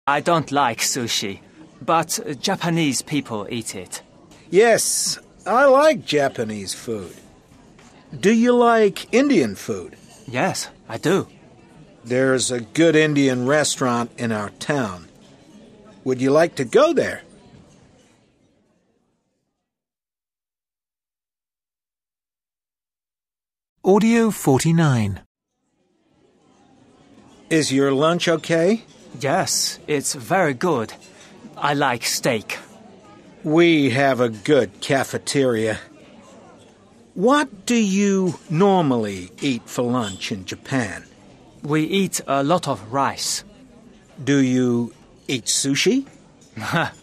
I don't like sushi, but Japanese people eat it. Yes, I like Japanese food. Do you like Indian food? Yes, I do. There's a good Indian restaurant in our town. Would you like to go there? Audio 49. Is your lunch okay? Yes, it's very good. I like steak. We have a good cafeteria. What do you normally eat for lunch in Japan? We eat a lot of rice. Do you eat sushi?